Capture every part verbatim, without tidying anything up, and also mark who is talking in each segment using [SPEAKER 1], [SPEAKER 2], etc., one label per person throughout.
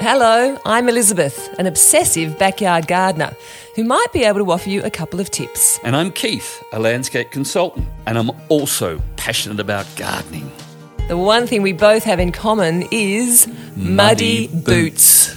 [SPEAKER 1] Hello, I'm Elizabeth, an obsessive backyard gardener who might be able to offer you a couple of tips.
[SPEAKER 2] And I'm Keith, a landscape consultant, and I'm also passionate about gardening.
[SPEAKER 1] The one thing we both have in common is muddy,
[SPEAKER 2] Muddy
[SPEAKER 1] boots.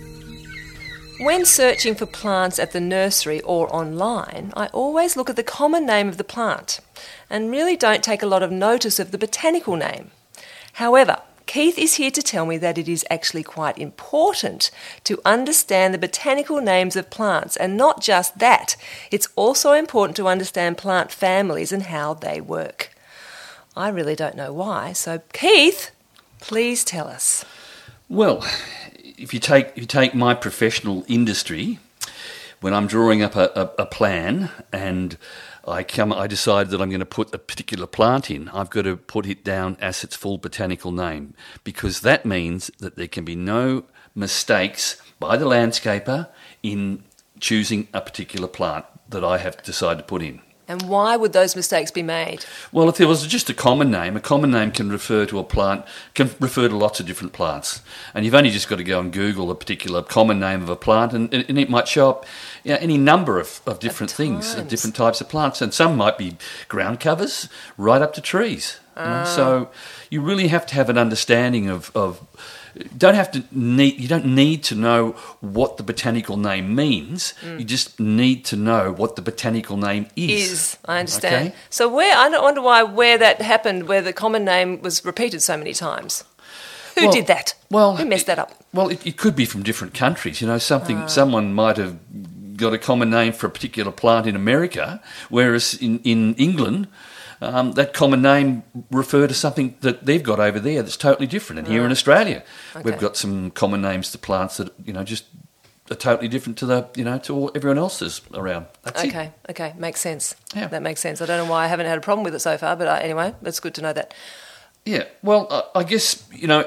[SPEAKER 1] When searching for plants at the nursery or online, I always look at the common name of the plant and really don't take a lot of notice of the botanical name. However, Keith is here to tell me that it is actually quite important to understand the botanical names of plants, and not just that, it's also important to understand plant families and how they work. I really don't know why, so Keith, please tell us.
[SPEAKER 2] Well, if you take if you take my professional industry, when I'm drawing up a, a, a plan and I come, I decide that I'm going to put a particular plant in, I've got to put it down as its full botanical name, because that means that there can be no mistakes by the landscaper in choosing a particular plant that I have decided to put in.
[SPEAKER 1] And why would those mistakes be made?
[SPEAKER 2] Well, if there was just a common name, a common name can refer to a plant, can refer to lots of different plants. And you've only just got to go and Google a particular common name of a plant, and, and it might show up, you know, any number of, of different
[SPEAKER 1] At
[SPEAKER 2] things, of
[SPEAKER 1] times.
[SPEAKER 2] different types of plants. And some might be ground covers right up to trees. you know. So you really have to have an understanding of... of don't have to need you don't need to know what the botanical name means. Mm. You just need to know what the botanical name is.
[SPEAKER 1] Is, I understand.
[SPEAKER 2] Okay?
[SPEAKER 1] So where, I don't wonder why, where that happened, where the common name was repeated so many times. Who
[SPEAKER 2] Well-
[SPEAKER 1] did that?
[SPEAKER 2] well,
[SPEAKER 1] Who messed that up?
[SPEAKER 2] Well, it, it could be from different countries. You know, something someone might have got a common name for a particular plant in America, whereas in, in England, um, that common name refer to something that they've got over there that's totally different. And here in Australia, we've
[SPEAKER 1] Okay.
[SPEAKER 2] got some common names to plants that, you know, just are totally different to the, you know, to all, everyone else's around. That's it.
[SPEAKER 1] Okay, okay, makes sense.
[SPEAKER 2] Yeah.
[SPEAKER 1] That makes sense. I don't know why I haven't had a problem with it so far, but uh, anyway, that's good to know that.
[SPEAKER 2] Yeah, well, I I guess, you know,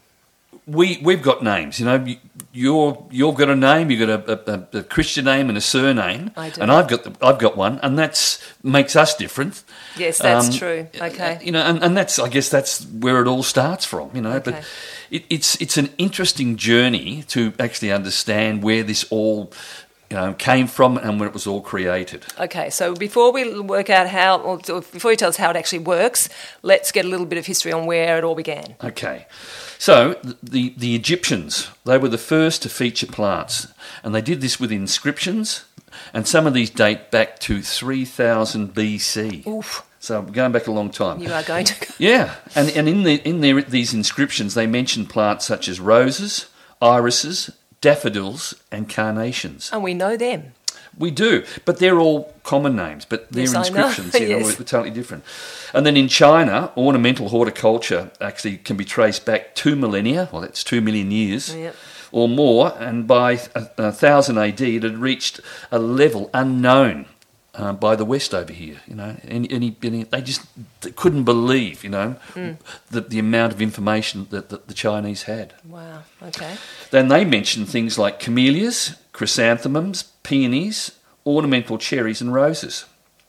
[SPEAKER 2] we we've got names. You know, You- you're you've got a name, you've got a, a, a Christian name and a surname,
[SPEAKER 1] I do.
[SPEAKER 2] and I've got the, I've got one, and that's makes us different.
[SPEAKER 1] Yes, that's
[SPEAKER 2] Um,
[SPEAKER 1] true. Okay.
[SPEAKER 2] You know, and, and that's I guess that's where it all starts from. You know,
[SPEAKER 1] Okay.
[SPEAKER 2] but it, it's it's an interesting journey to actually understand where this all, you know, came from and when it was all created.
[SPEAKER 1] Okay, so before we work out how, or before you tell us how it actually works, let's get a little bit of history on where it all began.
[SPEAKER 2] Okay, so the the Egyptians, they were the first to feature plants, and they did this with inscriptions, and some of these date back to three thousand B C.
[SPEAKER 1] Oof,
[SPEAKER 2] So we're going back a long time.
[SPEAKER 1] you are going to...
[SPEAKER 2] Yeah, and and in the in their, these inscriptions, they mention plants such as roses, irises, daffodils, and carnations.
[SPEAKER 1] And we know them.
[SPEAKER 2] We do, but they're all common names, but their
[SPEAKER 1] Yes, I know.
[SPEAKER 2] inscriptions you know,
[SPEAKER 1] Yes.
[SPEAKER 2] were totally different. And then in China, ornamental horticulture actually can be traced back two millennia, well, that's two million years
[SPEAKER 1] Yep.
[SPEAKER 2] or more, and by one thousand A D, it had reached a level unknown uh, by the West over here. You know, any, any, any they just they couldn't believe, you know,
[SPEAKER 1] Mm.
[SPEAKER 2] the, the amount of information that, that the Chinese had.
[SPEAKER 1] Wow, okay.
[SPEAKER 2] Then they mentioned things like camellias, chrysanthemums, peonies, ornamental cherries and roses.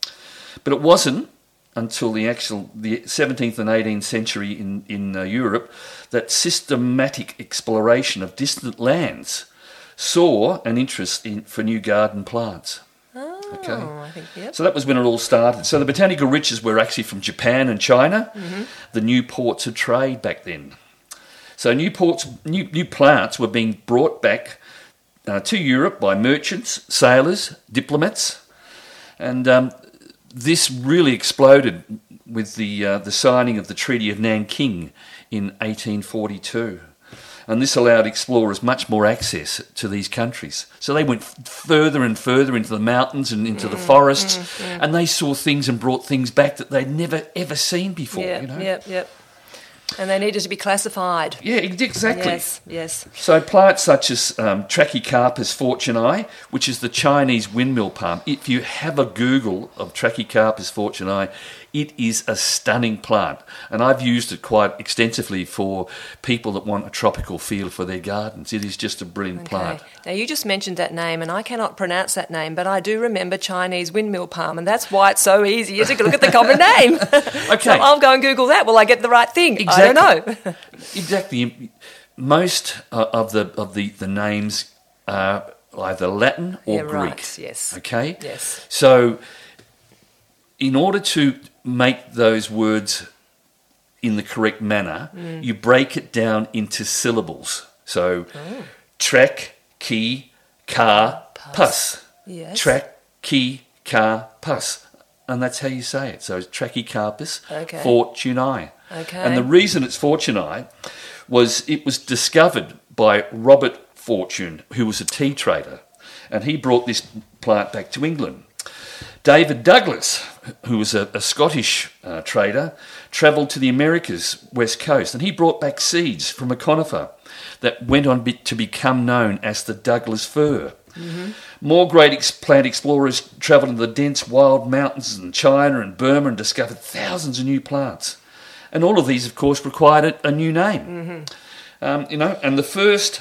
[SPEAKER 2] But it wasn't until the actual the seventeenth and eighteenth century in, in uh, Europe that systematic exploration of distant lands saw an interest in for new garden plants.
[SPEAKER 1] Oh,
[SPEAKER 2] Okay.
[SPEAKER 1] I think, yep.
[SPEAKER 2] So that was when it all started. So the botanical riches were actually from Japan and China, the new ports of trade back then. So new ports, new, new plants were being brought back uh, to Europe by merchants, sailors, diplomats, and um, this really exploded with the uh, the signing of the Treaty of Nanking in eighteen forty-two. And this allowed explorers much more access to these countries. So they went f- further and further into the mountains and into the forests, and they saw things and brought things back that they'd never ever seen before.
[SPEAKER 1] Yep,
[SPEAKER 2] you know?
[SPEAKER 1] yep, yep. And they needed to be classified.
[SPEAKER 2] Yeah, ex- exactly.
[SPEAKER 1] Yes, yes.
[SPEAKER 2] So plants such as um, Trachycarpus fortunei, which is the Chinese windmill palm, if you have a Google of Trachycarpus fortunei, it is a stunning plant. And I've used it quite extensively for people that want a tropical feel for their gardens. It is just a brilliant plant.
[SPEAKER 1] Okay. Now, you just mentioned that name, and I cannot pronounce that name, but I do remember Chinese windmill palm, and that's why it's so easy to look at the common name.
[SPEAKER 2] Okay.
[SPEAKER 1] So I'll go and Google that. Will I get the right thing? I don't know.
[SPEAKER 2] Exactly. most uh, of the of the, the names are either Latin or
[SPEAKER 1] Yeah,
[SPEAKER 2] Greek.
[SPEAKER 1] right, yes.
[SPEAKER 2] Okay?
[SPEAKER 1] Yes.
[SPEAKER 2] So in order to make those words in the correct manner,
[SPEAKER 1] Mm.
[SPEAKER 2] you break it down into syllables. So
[SPEAKER 1] Oh.
[SPEAKER 2] track, key, car,
[SPEAKER 1] Pus.
[SPEAKER 2] pus.
[SPEAKER 1] Yes.
[SPEAKER 2] Track, key, car, pus. And that's how you say it. So it's Trachycarpus
[SPEAKER 1] Okay.
[SPEAKER 2] fortunei.
[SPEAKER 1] Okay.
[SPEAKER 2] And the reason it's fortunei was it was discovered by Robert Fortune, who was a tea trader, and he brought this plant back to England. David Douglas, who was a, a Scottish uh, trader, travelled to the Americas, west coast, and he brought back seeds from a conifer that went on be- to become known as the Douglas fir.
[SPEAKER 1] Mm-hmm.
[SPEAKER 2] More great ex- plant explorers travelled into the dense wild mountains in China and Burma and discovered thousands of new plants. And all of these, of course, required a, a new name.
[SPEAKER 1] Mm-hmm.
[SPEAKER 2] Um, you know, and the first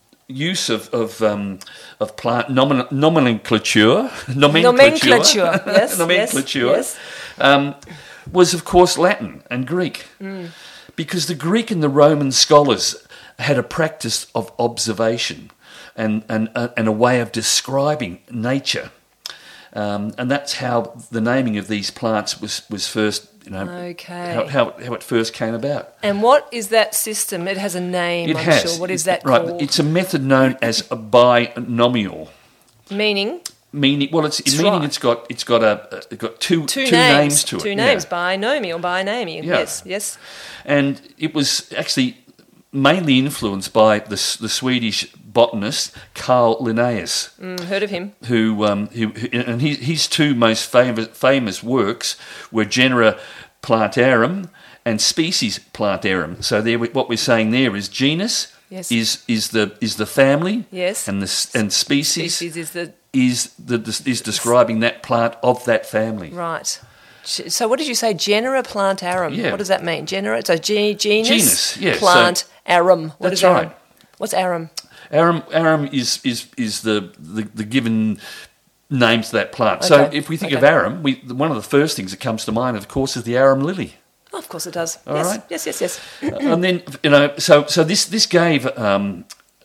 [SPEAKER 2] use of of, um, of plant nomen- nomenclature, nomenclature,
[SPEAKER 1] Nomenclature, yes,
[SPEAKER 2] nomenclature,
[SPEAKER 1] yes, yes.
[SPEAKER 2] Um, was of course Latin and Greek,
[SPEAKER 1] Mm.
[SPEAKER 2] because the Greek and the Roman scholars had a practice of observation and and uh, and a way of describing nature, um, and that's how the naming of these plants was was first. You know,
[SPEAKER 1] Okay.
[SPEAKER 2] how, how, how it first came about.
[SPEAKER 1] And what is that system? It has a name,
[SPEAKER 2] It
[SPEAKER 1] I'm
[SPEAKER 2] has.
[SPEAKER 1] sure. What is
[SPEAKER 2] It's-
[SPEAKER 1] that
[SPEAKER 2] right,
[SPEAKER 1] called?
[SPEAKER 2] It's a method known as a binomial.
[SPEAKER 1] Meaning
[SPEAKER 2] Meaning, well, it's,
[SPEAKER 1] That's
[SPEAKER 2] meaning
[SPEAKER 1] right.
[SPEAKER 2] it's got it's got a it's got two
[SPEAKER 1] two,
[SPEAKER 2] two
[SPEAKER 1] names.
[SPEAKER 2] names to it.
[SPEAKER 1] Two
[SPEAKER 2] yeah.
[SPEAKER 1] names, binomial, binomial.
[SPEAKER 2] Yeah.
[SPEAKER 1] Yes, yes.
[SPEAKER 2] And it was actually mainly influenced by the S- the Swedish botanist Carl Linnaeus,
[SPEAKER 1] Mm, heard of him.
[SPEAKER 2] who um who, who and his, his two most famous famous works were Genera Plantarum and Species Plantarum. So there, we- what we're saying there is genus
[SPEAKER 1] Yes.
[SPEAKER 2] is is the is the family,
[SPEAKER 1] Yes.
[SPEAKER 2] and the s- and species,
[SPEAKER 1] Species is the
[SPEAKER 2] is the is describing that plant of that family.
[SPEAKER 1] right. G- So what did you say? Genera plantarum.
[SPEAKER 2] Yeah.
[SPEAKER 1] What does that mean? Genera. So ge- genus.
[SPEAKER 2] Genus, yeah, so-
[SPEAKER 1] Plant arum. What
[SPEAKER 2] That's
[SPEAKER 1] is arum?
[SPEAKER 2] right.
[SPEAKER 1] What's arum?
[SPEAKER 2] Arum arum is is is the the, the given name to that plant. So
[SPEAKER 1] Okay,
[SPEAKER 2] if we think of
[SPEAKER 1] okay.
[SPEAKER 2] arum, we one of the first things that comes to mind, of course, is the arum lily.
[SPEAKER 1] Oh, of course it does.
[SPEAKER 2] All
[SPEAKER 1] yes,
[SPEAKER 2] right.
[SPEAKER 1] yes, yes, yes.
[SPEAKER 2] And then, you know, so so this this gave um,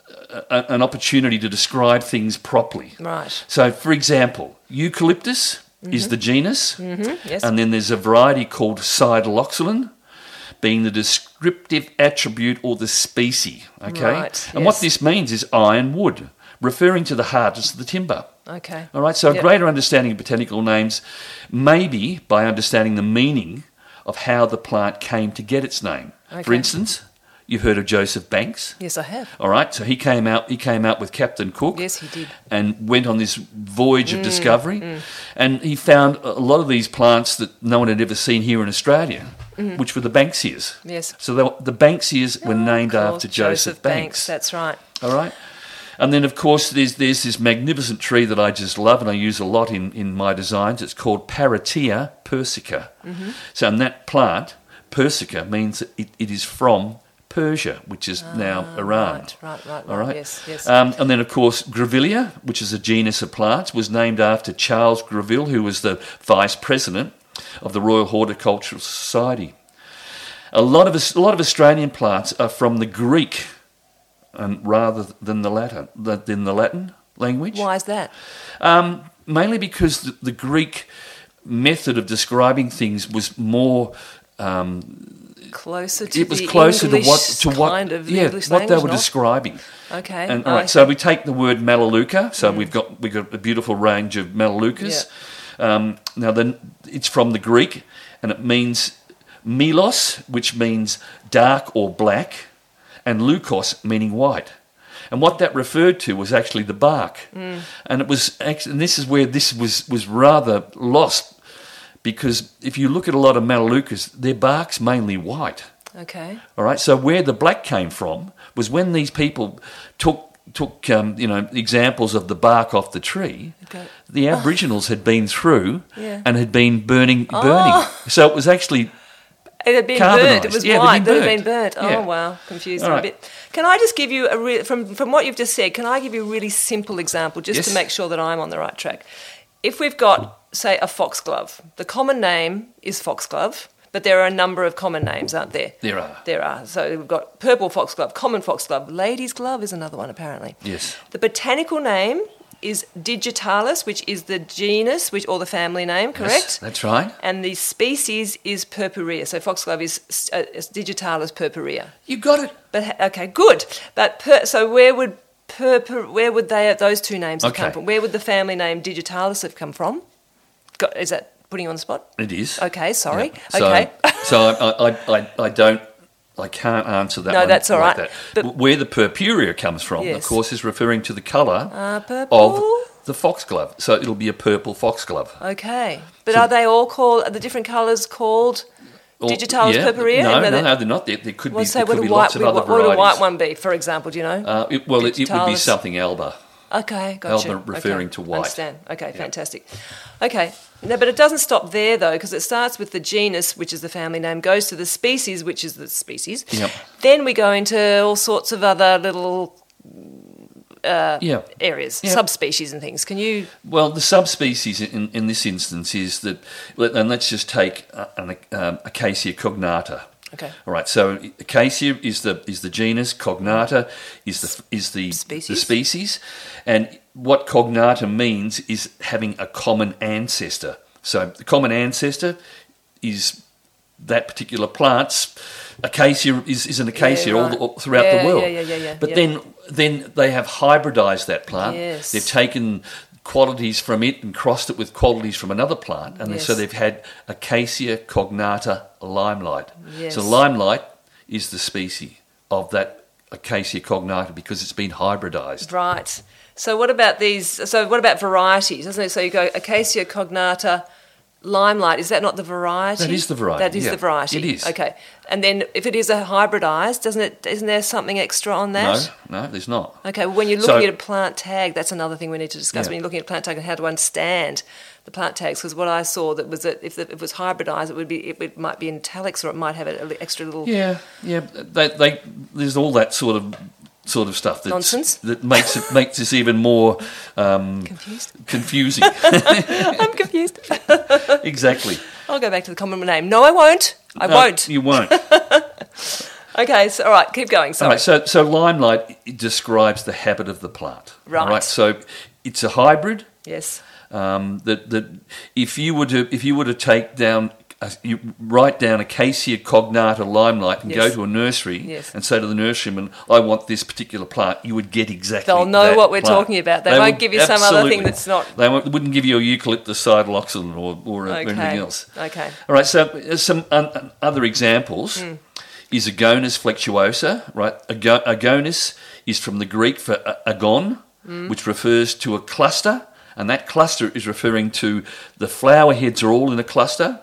[SPEAKER 2] a, an opportunity to describe things properly.
[SPEAKER 1] Right.
[SPEAKER 2] So, for example, eucalyptus is the genus,
[SPEAKER 1] Mm-hmm. Yes.
[SPEAKER 2] and then there's a variety called Sideloxylon, being the descriptive attribute or the species. Okay,
[SPEAKER 1] Right,
[SPEAKER 2] and what
[SPEAKER 1] yes.
[SPEAKER 2] this means is iron wood, referring to the hardness of the timber.
[SPEAKER 1] Okay.
[SPEAKER 2] All right, so
[SPEAKER 1] Yep.
[SPEAKER 2] a greater understanding of botanical names, maybe by understanding the meaning of how the plant came to get its name. For
[SPEAKER 1] Okay.
[SPEAKER 2] instance, you've heard of Joseph Banks.
[SPEAKER 1] Yes, I have.
[SPEAKER 2] All right, so he came out. He came out with Captain Cook.
[SPEAKER 1] Yes, he did.
[SPEAKER 2] And went on this voyage
[SPEAKER 1] Mm,
[SPEAKER 2] of discovery, and he found a lot of these plants that no one had ever seen here in Australia, which were the Banksias.
[SPEAKER 1] Yes.
[SPEAKER 2] So they, the Banksias were
[SPEAKER 1] Oh,
[SPEAKER 2] named
[SPEAKER 1] of course,
[SPEAKER 2] after Joseph, Banks.
[SPEAKER 1] That's right.
[SPEAKER 2] All right. And then, of course, there's there's this magnificent tree that I just love and I use a lot in, in my designs. It's called Paratia persica.
[SPEAKER 1] Mm-hmm.
[SPEAKER 2] So, in that plant, persica means that it, it is from Persia, which is now Iran.
[SPEAKER 1] Right, right, right,
[SPEAKER 2] All
[SPEAKER 1] right.
[SPEAKER 2] right.
[SPEAKER 1] Yes, yes.
[SPEAKER 2] Um, and then, of course, Grevillea, which is a genus of plants, was named after Charles Greville, who was the vice president of the Royal Horticultural Society. A lot of us- a lot of Australian plants are from the Greek, and rather than the Latin, than the Latin language.
[SPEAKER 1] Why is that?
[SPEAKER 2] Um, mainly because the, the Greek method of describing things was more. Um,
[SPEAKER 1] Closer to
[SPEAKER 2] it was
[SPEAKER 1] the
[SPEAKER 2] closer
[SPEAKER 1] English
[SPEAKER 2] to what to what
[SPEAKER 1] kind of
[SPEAKER 2] yeah
[SPEAKER 1] English
[SPEAKER 2] what they
[SPEAKER 1] language,
[SPEAKER 2] were
[SPEAKER 1] not?
[SPEAKER 2] describing.
[SPEAKER 1] Okay.
[SPEAKER 2] And all
[SPEAKER 1] I
[SPEAKER 2] right, so we take the word Melaleuca. So
[SPEAKER 1] Mm.
[SPEAKER 2] we've got we've got a beautiful range of Melaleucas. Um, now then, it's from the Greek, and it means melos, which means dark or black, and leukos, meaning white. And what that referred to was actually the bark.
[SPEAKER 1] Mm.
[SPEAKER 2] And it was actually, and this is where this was was rather lost, because if you look at a lot of Melaleucas, their bark's mainly white.
[SPEAKER 1] Okay.
[SPEAKER 2] All right. So where the black came from was when these people took took um, you know examples of the bark off the tree.
[SPEAKER 1] Okay.
[SPEAKER 2] The Aboriginals had been through
[SPEAKER 1] Yeah.
[SPEAKER 2] and had been burning burning.
[SPEAKER 1] Oh.
[SPEAKER 2] So it was actually
[SPEAKER 1] It had been
[SPEAKER 2] Carbonised.
[SPEAKER 1] burnt. It was
[SPEAKER 2] Yeah, they'd
[SPEAKER 1] white.
[SPEAKER 2] been
[SPEAKER 1] That had been
[SPEAKER 2] burnt.
[SPEAKER 1] burnt.
[SPEAKER 2] Yeah.
[SPEAKER 1] Oh wow, confused
[SPEAKER 2] All
[SPEAKER 1] me a
[SPEAKER 2] right.
[SPEAKER 1] bit. Can I just give you a re- from from what you've just said? Can I give you a really simple example just
[SPEAKER 2] Yes.
[SPEAKER 1] to make sure that I'm on the right track? If we've got, say, a foxglove, the common name is foxglove, But there are a number of common names, aren't there?
[SPEAKER 2] There are.
[SPEAKER 1] There are. So we've got purple foxglove, common foxglove, lady's glove is another one apparently.
[SPEAKER 2] Yes.
[SPEAKER 1] The botanical name is Digitalis, which is the genus, which or the family name, correct?
[SPEAKER 2] Yes, that's right.
[SPEAKER 1] And the species is Purpurea. So foxglove is, uh, is Digitalis purpurea.
[SPEAKER 2] You got it.
[SPEAKER 1] But okay, good. But per, so where would purpur, where would they those two names have
[SPEAKER 2] Okay.
[SPEAKER 1] come from? Where would the family name Digitalis have come from? Got, is that putting you on the spot?
[SPEAKER 2] It is.
[SPEAKER 1] Okay, sorry.
[SPEAKER 2] Yeah. So,
[SPEAKER 1] Okay.
[SPEAKER 2] so I, I, I, I don't, I can't answer that
[SPEAKER 1] No,
[SPEAKER 2] one
[SPEAKER 1] that's all
[SPEAKER 2] like
[SPEAKER 1] right.
[SPEAKER 2] that.
[SPEAKER 1] But-
[SPEAKER 2] Where the purpurea comes from,
[SPEAKER 1] Yes.
[SPEAKER 2] of course, is referring to the colour
[SPEAKER 1] Uh, purple.
[SPEAKER 2] of the foxglove. So it'll be a purple foxglove.
[SPEAKER 1] Okay. But
[SPEAKER 2] So-
[SPEAKER 1] are they all called, are the different colours called
[SPEAKER 2] Or-
[SPEAKER 1] Digitalis
[SPEAKER 2] yeah,
[SPEAKER 1] purpurea?
[SPEAKER 2] No,
[SPEAKER 1] And
[SPEAKER 2] no,
[SPEAKER 1] are they-
[SPEAKER 2] no, they're not. There, there could
[SPEAKER 1] Well,
[SPEAKER 2] be,
[SPEAKER 1] say
[SPEAKER 2] there
[SPEAKER 1] what
[SPEAKER 2] could
[SPEAKER 1] a
[SPEAKER 2] be
[SPEAKER 1] white,
[SPEAKER 2] lots of other
[SPEAKER 1] what, what would
[SPEAKER 2] varieties.
[SPEAKER 1] a white one be, for example, do you know?
[SPEAKER 2] Uh, it, well, it, it would be
[SPEAKER 1] Digitalis.
[SPEAKER 2] something alba.
[SPEAKER 1] Okay, gotcha.
[SPEAKER 2] Alba referring
[SPEAKER 1] okay.
[SPEAKER 2] to white.
[SPEAKER 1] Understand. Okay, fantastic. Okay, no, but it doesn't stop there though, because it starts with the genus, which is the family name, goes to the species, which is the species.
[SPEAKER 2] Yep.
[SPEAKER 1] Then we go into all sorts of other little uh,
[SPEAKER 2] Yeah.
[SPEAKER 1] areas,
[SPEAKER 2] Yeah.
[SPEAKER 1] subspecies and things. Can you?
[SPEAKER 2] Well, the subspecies in, in this instance is that, and let's just take uh, an um, Acacia cognata.
[SPEAKER 1] Okay.
[SPEAKER 2] All right. So Acacia is the is the genus. Cognata is the is the
[SPEAKER 1] Species.
[SPEAKER 2] the species, and what cognata means is having a common ancestor. So the common ancestor is that particular plant's acacia is, is an acacia
[SPEAKER 1] Yeah,
[SPEAKER 2] all,
[SPEAKER 1] right.
[SPEAKER 2] the, all throughout
[SPEAKER 1] Yeah,
[SPEAKER 2] the world.
[SPEAKER 1] yeah, yeah, yeah, yeah,
[SPEAKER 2] But
[SPEAKER 1] yeah.
[SPEAKER 2] then then they have hybridized that plant.
[SPEAKER 1] Yes.
[SPEAKER 2] They've taken qualities from it and crossed it with qualities from another plant, and
[SPEAKER 1] Yes.
[SPEAKER 2] so they've had Acacia cognata limelight.
[SPEAKER 1] Yes.
[SPEAKER 2] So limelight is the species of that Acacia cognata because it's been hybridized.
[SPEAKER 1] Right. So what about these? So what about varieties? Doesn't it? So you go Acacia cognata, limelight. Is that not the variety?
[SPEAKER 2] That is the variety,
[SPEAKER 1] That is
[SPEAKER 2] yeah.
[SPEAKER 1] the variety.
[SPEAKER 2] It is.
[SPEAKER 1] Okay. And then if it is a hybridized, doesn't it? Isn't there something extra on that?
[SPEAKER 2] No, no, there's not.
[SPEAKER 1] Okay. Well, when you're looking
[SPEAKER 2] So-
[SPEAKER 1] at a plant tag, that's another thing we need to discuss.
[SPEAKER 2] Yeah.
[SPEAKER 1] When you're looking at a plant tag and how to understand the plant tags, because what I saw that was that if, the, if it was hybridized, it would be it, would, might be in italics or it might have an extra little.
[SPEAKER 2] Yeah, yeah. They, they, there's all that sort of sort of stuff that's,
[SPEAKER 1] Nonsense.
[SPEAKER 2] that makes it makes this even more um,
[SPEAKER 1] Confused?
[SPEAKER 2] confusing.
[SPEAKER 1] I'm confused.
[SPEAKER 2] Exactly.
[SPEAKER 1] I'll go back to the common name. No, I won't. I
[SPEAKER 2] No,
[SPEAKER 1] won't.
[SPEAKER 2] You won't.
[SPEAKER 1] Okay. So all right, keep going.
[SPEAKER 2] All
[SPEAKER 1] Sorry.
[SPEAKER 2] right, so so limelight it describes the habit of the plant.
[SPEAKER 1] Right.
[SPEAKER 2] All so it's a hybrid.
[SPEAKER 1] Yes.
[SPEAKER 2] Um, that that if you were to if you were to take down uh, you write down Acacia cognata limelight and
[SPEAKER 1] Yes.
[SPEAKER 2] go to a nursery
[SPEAKER 1] Yes.
[SPEAKER 2] and say to the nurseryman, I want this particular plant, you would get exactly.
[SPEAKER 1] They'll know
[SPEAKER 2] that
[SPEAKER 1] what we're
[SPEAKER 2] plant.
[SPEAKER 1] talking about. They won't
[SPEAKER 2] would-
[SPEAKER 1] give you some other thing
[SPEAKER 2] absolutely.
[SPEAKER 1] that's not-
[SPEAKER 2] They won't- wouldn't give you a eucalyptus sideloxylon or, or
[SPEAKER 1] Okay.
[SPEAKER 2] anything else.
[SPEAKER 1] Okay.
[SPEAKER 2] All right, so uh, some un- other examples
[SPEAKER 1] Hmm.
[SPEAKER 2] is Agonis flexuosa, right? Ago- Agonis is from the Greek for a- agon,
[SPEAKER 1] Hmm.
[SPEAKER 2] which refers to a cluster, and that cluster is referring to the flower heads are all in a cluster.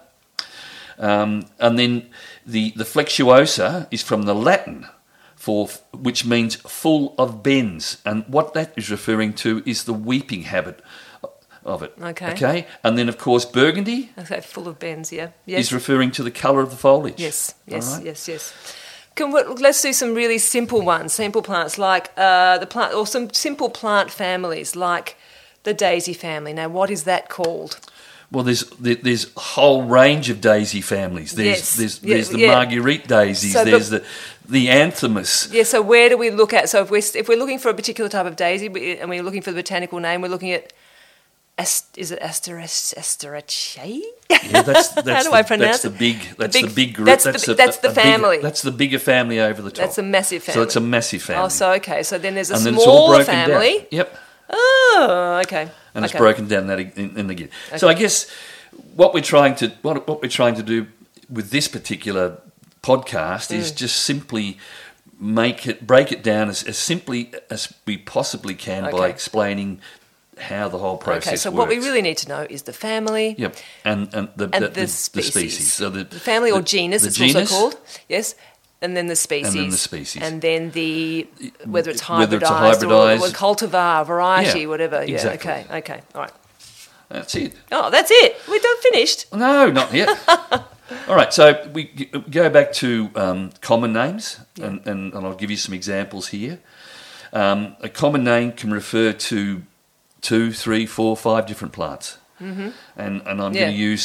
[SPEAKER 2] Um, and then the, the flexuosa is from the Latin, for which means full of bends, and what that is referring to is the weeping habit of it.
[SPEAKER 1] Okay.
[SPEAKER 2] Okay, and then of course Burgundy
[SPEAKER 1] Okay. Full of bends. Yeah. Yes.
[SPEAKER 2] is referring to the colour of the foliage.
[SPEAKER 1] Yes. Yes.
[SPEAKER 2] All right?
[SPEAKER 1] Yes. Yes. Can we, let's do some really simple ones, simple plants like uh, the plant, or some simple plant families like the daisy family. Now, what is that called?
[SPEAKER 2] Well, there's there, there's a whole range of daisy families. There's
[SPEAKER 1] Yes.
[SPEAKER 2] there's
[SPEAKER 1] Yeah,
[SPEAKER 2] there's the
[SPEAKER 1] yeah.
[SPEAKER 2] Marguerite daisies.
[SPEAKER 1] So,
[SPEAKER 2] there's
[SPEAKER 1] but-
[SPEAKER 2] the the Anthemis.
[SPEAKER 1] Yeah. So where do we look at? So if we're if we're looking for a particular type of daisy we- and we're looking for the botanical name, we're looking at. Ast- is it Asteraceae? Asteraceae?
[SPEAKER 2] Yeah, that's, that's
[SPEAKER 1] How do
[SPEAKER 2] the,
[SPEAKER 1] I pronounce
[SPEAKER 2] that's the
[SPEAKER 1] it?
[SPEAKER 2] big that's the
[SPEAKER 1] big-
[SPEAKER 2] big, group.
[SPEAKER 1] that's the-
[SPEAKER 2] a-
[SPEAKER 1] that's the
[SPEAKER 2] a bigger-
[SPEAKER 1] family.
[SPEAKER 2] that's the bigger family over the top.
[SPEAKER 1] That's a massive family.
[SPEAKER 2] So it's a massive family.
[SPEAKER 1] Oh, so okay. So then there's a
[SPEAKER 2] and then it's all
[SPEAKER 1] smaller
[SPEAKER 2] broken
[SPEAKER 1] family.
[SPEAKER 2] down. Yep.
[SPEAKER 1] Oh, okay.
[SPEAKER 2] And it's
[SPEAKER 1] Okay.
[SPEAKER 2] broken down that in, in again. So I guess what we're trying to what, what we're trying to do with this particular podcast
[SPEAKER 1] Mm.
[SPEAKER 2] is just simply make it break it down as, as simply as we possibly can by
[SPEAKER 1] Okay.
[SPEAKER 2] explaining how the whole process
[SPEAKER 1] Okay, so
[SPEAKER 2] works.
[SPEAKER 1] what we really need to know is the family
[SPEAKER 2] Yep, and and the
[SPEAKER 1] and
[SPEAKER 2] the,
[SPEAKER 1] the,
[SPEAKER 2] the,
[SPEAKER 1] species.
[SPEAKER 2] the species. So the,
[SPEAKER 1] The family or
[SPEAKER 2] the-
[SPEAKER 1] genus,
[SPEAKER 2] the
[SPEAKER 1] it's
[SPEAKER 2] genus,
[SPEAKER 1] also called. Yes. And then the species.
[SPEAKER 2] And then the species.
[SPEAKER 1] And then the, whether it's
[SPEAKER 2] Whether
[SPEAKER 1] hybridized,
[SPEAKER 2] it's a hybridized-
[SPEAKER 1] or, or cultivar, variety,
[SPEAKER 2] Yeah,
[SPEAKER 1] whatever. Yeah,
[SPEAKER 2] exactly.
[SPEAKER 1] okay, okay, all right.
[SPEAKER 2] That's it.
[SPEAKER 1] Oh, that's it. We're done finished.
[SPEAKER 2] No, not yet. All right, so we g- go back to um, common names, and, and, and I'll give you some examples here. Um, a common name can refer to two, three, four, five different plants, mm-hmm. and and I'm
[SPEAKER 1] Yeah.
[SPEAKER 2] going to use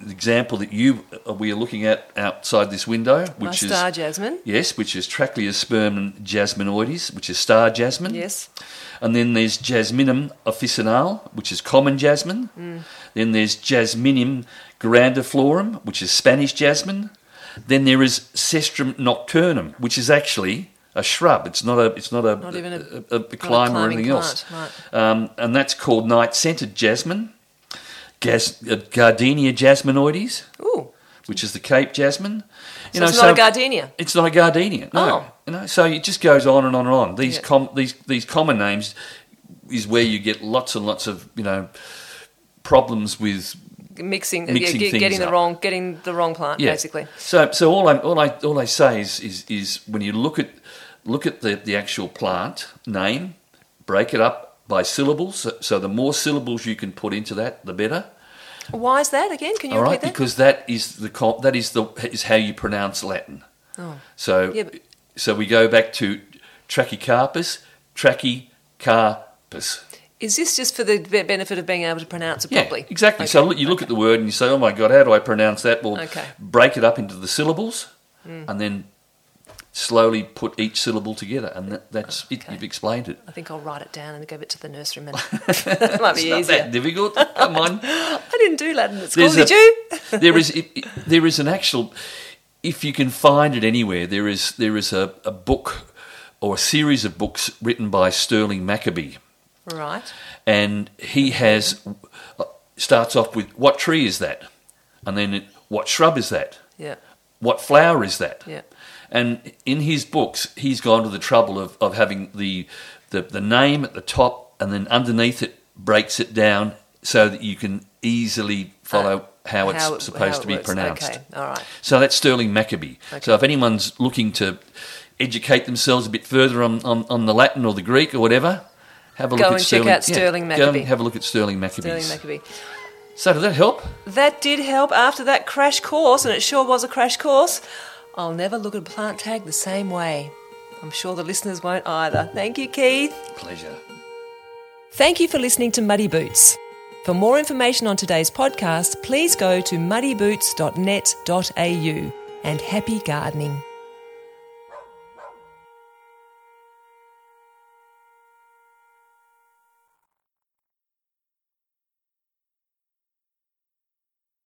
[SPEAKER 2] example that you we are looking at outside this window,
[SPEAKER 1] My
[SPEAKER 2] which
[SPEAKER 1] star
[SPEAKER 2] is
[SPEAKER 1] jasmine.
[SPEAKER 2] yes, which is Trachyospermum jasminoides, which is star jasmine.
[SPEAKER 1] Yes.
[SPEAKER 2] And then there's Jasminum officinale, which is common jasmine.
[SPEAKER 1] Mm.
[SPEAKER 2] Then there's Jasminum grandiflorum, which is Spanish jasmine. Then there is Cestrum nocturnum, which is actually a shrub. It's not a it's not a
[SPEAKER 1] Not even a-
[SPEAKER 2] a, a, a climb or
[SPEAKER 1] climbing
[SPEAKER 2] anything else.
[SPEAKER 1] plant,
[SPEAKER 2] Um, and that's called night-scented jasmine. Gas, uh, Gardenia jasminoides,
[SPEAKER 1] Ooh.
[SPEAKER 2] which is the Cape jasmine. You
[SPEAKER 1] So it's not a gardenia.
[SPEAKER 2] It's not a gardenia. No.
[SPEAKER 1] Oh.
[SPEAKER 2] You know, so it just goes on and on and on. These
[SPEAKER 1] Yeah.
[SPEAKER 2] com- these these common names is where you get lots and lots of you know problems with
[SPEAKER 1] Mixing,
[SPEAKER 2] Mixing
[SPEAKER 1] yeah, get-
[SPEAKER 2] things
[SPEAKER 1] getting the
[SPEAKER 2] up.
[SPEAKER 1] wrong, getting the wrong plant,
[SPEAKER 2] yeah.
[SPEAKER 1] basically.
[SPEAKER 2] So so all I all I all I say is is is when you look at look at the the actual plant name, break it up by syllables. So, so the more syllables you can put into that, the better.
[SPEAKER 1] Why is that again? Can you
[SPEAKER 2] All
[SPEAKER 1] repeat
[SPEAKER 2] right,
[SPEAKER 1] that?
[SPEAKER 2] because that is the com- that is the is how you pronounce Latin.
[SPEAKER 1] Oh.
[SPEAKER 2] So
[SPEAKER 1] Yeah, but-
[SPEAKER 2] so we go back to Trachycarpus, Trachycarpus.
[SPEAKER 1] Is this just for the be- benefit of being able to pronounce it
[SPEAKER 2] Yeah,
[SPEAKER 1] properly?
[SPEAKER 2] exactly.
[SPEAKER 1] Okay.
[SPEAKER 2] So look- you look at the word and you say, "Oh my God, how do I pronounce that?" Well,
[SPEAKER 1] Okay.
[SPEAKER 2] break it up into the syllables,
[SPEAKER 1] Mm.
[SPEAKER 2] and then slowly put each syllable together, and that, that's it.
[SPEAKER 1] Okay.
[SPEAKER 2] You've explained it.
[SPEAKER 1] I think I'll write it down and give it to the nurseryman. That might be
[SPEAKER 2] It's not
[SPEAKER 1] easier.
[SPEAKER 2] that difficult. Come on.
[SPEAKER 1] I didn't do Latin at school,
[SPEAKER 2] There's
[SPEAKER 1] did
[SPEAKER 2] a-
[SPEAKER 1] you?
[SPEAKER 2] there is it, it- there is an actual, if you can find it anywhere, there is there is a, a book or a series of books written by Sterling Maccabee,
[SPEAKER 1] Right.
[SPEAKER 2] and he has starts off with what tree is that, and then it, what shrub is that,
[SPEAKER 1] Yeah.
[SPEAKER 2] what flower is that,
[SPEAKER 1] Yeah.
[SPEAKER 2] and in his books he's gone to the trouble of, of having the, the the name at the top, and then underneath it breaks it down so that you can easily follow how it's
[SPEAKER 1] How it-
[SPEAKER 2] supposed
[SPEAKER 1] how
[SPEAKER 2] to
[SPEAKER 1] it
[SPEAKER 2] be
[SPEAKER 1] works.
[SPEAKER 2] pronounced.
[SPEAKER 1] Okay. All right.
[SPEAKER 2] So that's Sterling Maccabee.
[SPEAKER 1] Okay.
[SPEAKER 2] So if anyone's looking to educate themselves a bit further on, on, on the Latin or the Greek or whatever, have a
[SPEAKER 1] Go
[SPEAKER 2] look
[SPEAKER 1] and
[SPEAKER 2] at
[SPEAKER 1] check
[SPEAKER 2] Sterling.
[SPEAKER 1] out Sterling
[SPEAKER 2] Go
[SPEAKER 1] Maccabee.
[SPEAKER 2] and have a look at Sterling Maccabee.
[SPEAKER 1] Sterling Maccabee.
[SPEAKER 2] So did that help?
[SPEAKER 1] That did help after that crash course, and it sure was a crash course. I'll never look at a plant tag the same way. I'm sure the listeners won't either. Thank you, Keith.
[SPEAKER 2] Pleasure.
[SPEAKER 1] Thank you for listening to Muddy Boots. For more information on today's podcast, please go to muddy boots dot net dot a u, and happy gardening.